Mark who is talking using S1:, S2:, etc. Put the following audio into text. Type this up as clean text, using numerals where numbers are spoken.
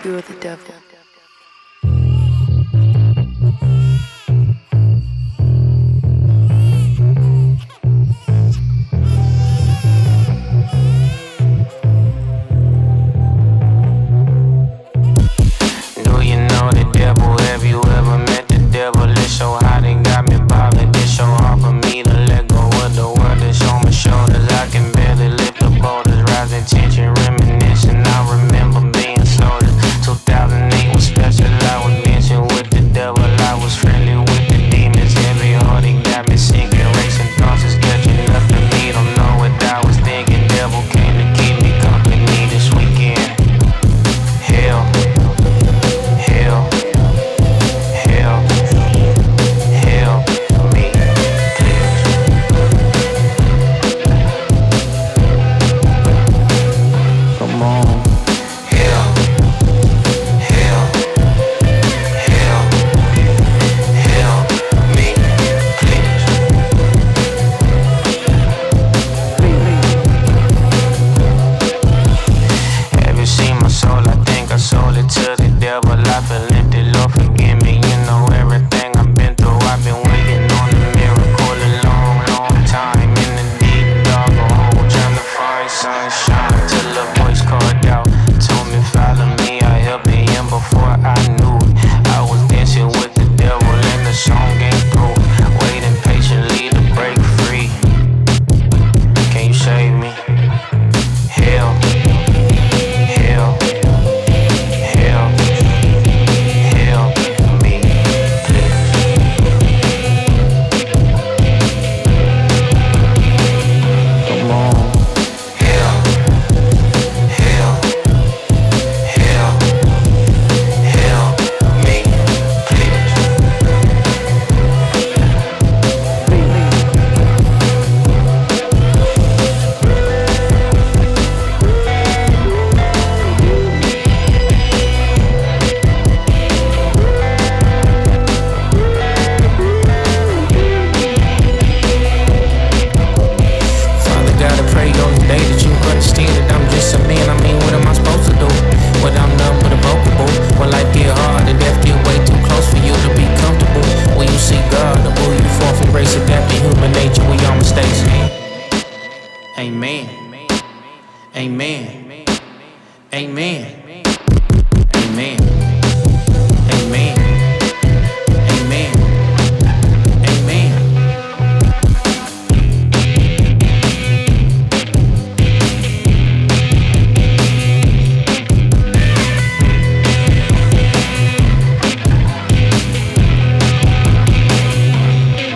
S1: You're the devil.
S2: Do you know the devil? Have you ever met the devil? It's so hot it got me bothered. It's so hard for me to let go of the world that's on my shoulders. I can barely lift the boulders, rising tension, reminiscing. I remember being soldiers. 2008 was special. I was dancing with the devil. I was friendly with the demons. Heavy hearted got me sinking. Racing thoughts is catching up to me. Don't know what I was thinking. Devil came to keep me company this weekend. Hell. Hell, hell, hell, me, please. Come on. Hell, hell, hell, hell, me, please. Have you seen my soul? I think I sold it to the devil. I feel empty, Lord forgive me. You know everything I've been through. I've been waiting on a miracle a long, long time. In the deep dark hole, trying to find sunshine. Till a voice called out, told me follow me. I helped him before I knew it. I was dancing with the devil and the song ain't through. Waiting patiently to break free. Can you save me? Hell, hell, hell, hell, me, please. Come on. Hell, hell, hell, hell, me, please. Father God, I pray on the day that you understand that I'm just a man. I mean, what am I supposed to do? When I'm numb but irrevocable. When life get hard and death get way too close for you to be comfortable. When you see God, or will you fall from grace? Adapting human nature, we all mistakes. Amen. Amen. Amen. Amen.